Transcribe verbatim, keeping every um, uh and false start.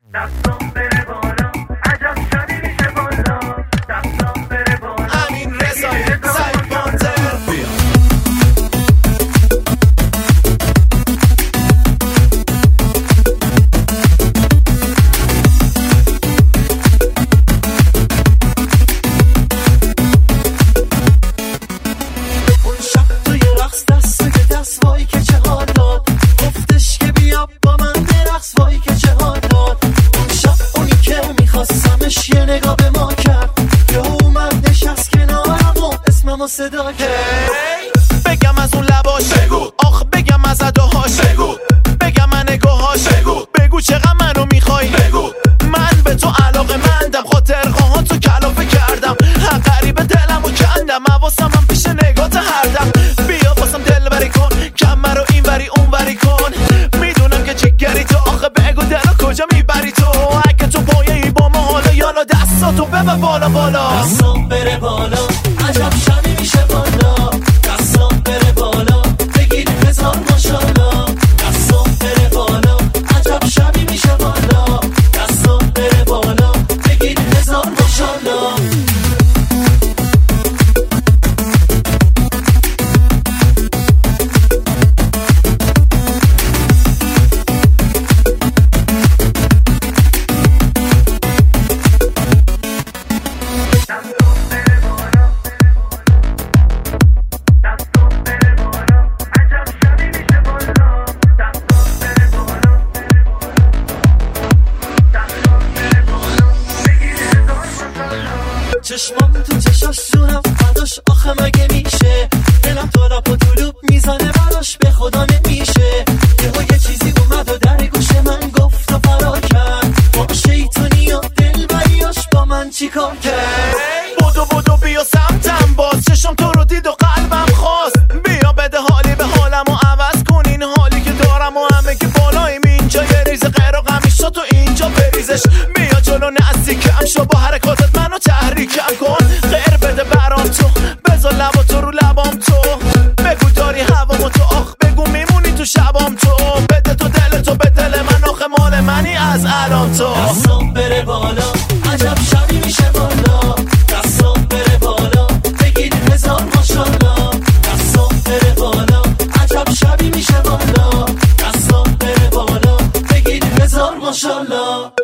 دستم بره بالا عجب شبی میشه بالا دستم بره بالا امین رضایی سعید پانتر اون شب توی رقص دست به دست وای که چه حال داد گفتش که بیا با من برقص وای که چه حال داد اون شب اونی که میخواستمش یه نگاه به ما کرد یا اومد نشست کنارم و اسممو صدا کرد بگم از اون لباش بگو آخ بگم از اداهاش بگو بگم من نگاهاش بگو بگو چقدر منو میخوای بگو من به تو علاقه مندم خاطر خواهان تو کلافه کردم هم قریب دلم و کندم حواسم هم پیش نگات هردم بیا باسم دل بری کن کمر رو این وری اون وری کن میدونم که چگری تو آخه بگو دل کجا میبری تو اگه تو پایه‌ای با ما حالا یالا دستاتو ببر بالا بالا دستم بره بالا عجب شبی میشه بالا دستم بره بالا بگید هزار ماشالله دستم بره بالا عجب شبی میشه بالا دستم بره بالا بگید هزار ماشالله چشمام تو چشاش جونم فداش آخه مگه میشه دلم تا لپ و طلوب میزنه براش به خدا نمیشه یهو یه چیزی اومد و در گوش من گفت و فرار کرد با شیطونی و دلبریاش با من چیکار کرد بودو بودو بیا سمتم باز چشم تو رو دید و قلبم خواست بیا بده حالی به حالم و عوض کن این حالی که دارم و همه که بالایم اینجا یه ریز غیر و قمیشا تو اینجا بریزش بیا جلو نزدیکم شو با حرکاتت منو تحریکم کن غیر بده برام تو بذار لبا تو رو لبام تو بگو داری هوامو تو آخ بگو میمونی تو شبام تو بده تو دل تو به دل من آخه مال منی از الان تو دستم بره بالا عجب شبی میشه بالا دستم بره بالا بگید هزار ماشالله دستم بره بالا عجب شبی میشه بالا دستم بره بالا بگید هزار ماشالله